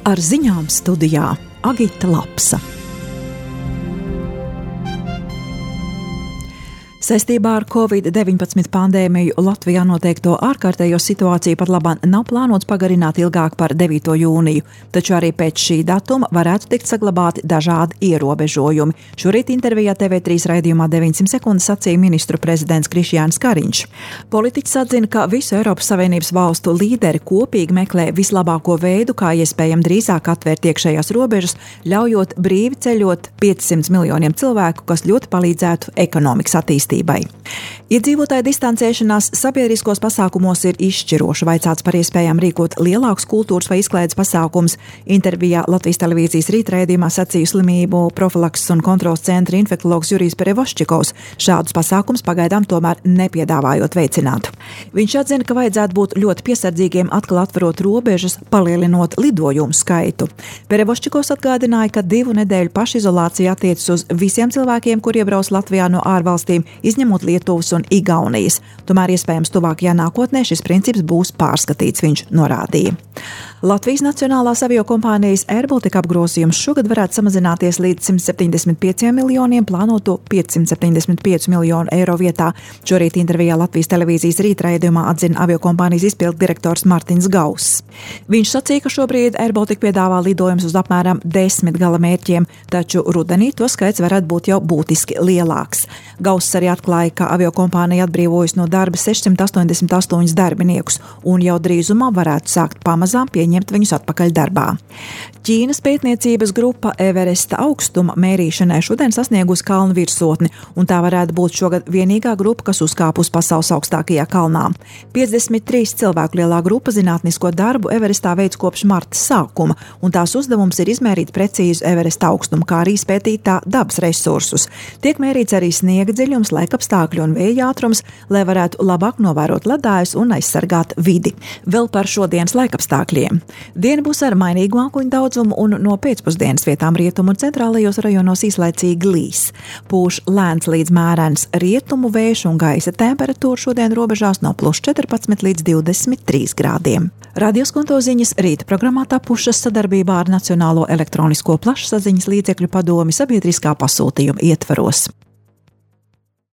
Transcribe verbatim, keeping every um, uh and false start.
Ar ziņām studijā Agita Lapsa. Saistībā ar covid deviņpadsmit pandēmiju Latvijā noteikto ārkārtējo situāciju pat labāk nav plānots pagarināt ilgāk par devīto jūniju, taču arī pēc šī datuma varētu tikt saglabāti dažādi ierobežojumi. Šorīt intervijā T V trīs raidījumā deviņsimt sekundes sacīja ministru prezidents Krišjānis Kariņš. Politiķis atzina, ka visu Eiropas Savienības valstu līderi kopīgi meklē vislabāko veidu, kā iespējami drīzāk atvērt iekšējās robežas, ļaujot brīvi ceļot piecsimt miljoniem cilvēku, kas ļoti palīdzētu ekonomikas attīstībai. Iedzīvotāju distancēšanās sabiedriskos pasākumos ir izšķiroša. Vaicāts par iespējām rīkot lielākus kultūras vai izklaides pasākumus. Intervijā Latvijas televīzijas rītraidījumā sacīja slimību profilakses un kontrolas centra infektologs Jurijs Perevoščikovs, šādus pasākumus pagaidām tomēr nepiedāvājot veicināt. Viņš atzina, ka vajadzētu būt ļoti piesardzīgiem atkal atverot robežas, palielinot lidojumu skaitu. Perevoščikovs atgādināja, ka divu nedēļu pašizolācija attiecas uz visiem cilvēkiem, kur iebrauc Latvijā no ārvalstīm, izņemot Lietuvas un Igaunijas. Tomēr iespējams tuvākajā nākotnē šis princips būs pārskatīts, viņš norādīja. Latvijas Nacionālās aviokompānijas airBaltic apgrozījums šogad varētu samazināties līdz simt septiņdesmit pieciem miljoniem, plānoto piecsimt septiņdesmit pieci miljonu eiro vietā. Šorīt intervijā Latvijas televīzijas rītraidījumā atzina aviokompānijas izpildu direktors Martins Gauss. Viņš sacīja, ka šobrīd airBaltic piedāvā lidojumus uz apmēram desmit gala mērķiem, taču rudenī to skaits varētu būt jau būtiski lielāks. Gauss arī atklāja, ka aviokompānija atbrīvojas no darba sešsimt astoņdesmit astoņus darbiniekus un jau drīzumā varētu sākt pamazām pieņemt viņus atpakaļ darbā. Ķīnas pētniecības grupa Everesta augstuma mērīšanai šodien sasniegusi kalnu virsotni, un tā varētu būt šogad vienīgā grupa, kas uzkāp uz pasaules augstākajā kalnā. piecdesmit trīs cilvēku lielā grupa zinātnisko darbu Everestā veids kopš marta sākuma, un tās uzdevums ir izmērīt precīzu Everesta augstumu, kā arī izpētīt tā dabas resursus. Tiek mērīts arī sniega dziļums, laikapstākļu un vēja ātrums, lai varētu labāk novērot ledājus un aizsargāt vidi. Vēl par šodienas laikapstākļiem. Diena būs ar mainīgu mākoņu daudzumu un no pēcpusdienas vietām rietumu un centrālajos rajonos īslaicīgi līs. Pūš lēns līdz mērens rietumu vējš un gaisa temperatūra šodien robežās no plus četrpadsmit līdz divdesmit trīs grādiem. Radioskonto ziņas rīta programmā tapušas sadarbībā ar Nacionālo elektronisko plašsaziņas līdzekļu padomi sabiedriskā pasūtījuma ietvaros.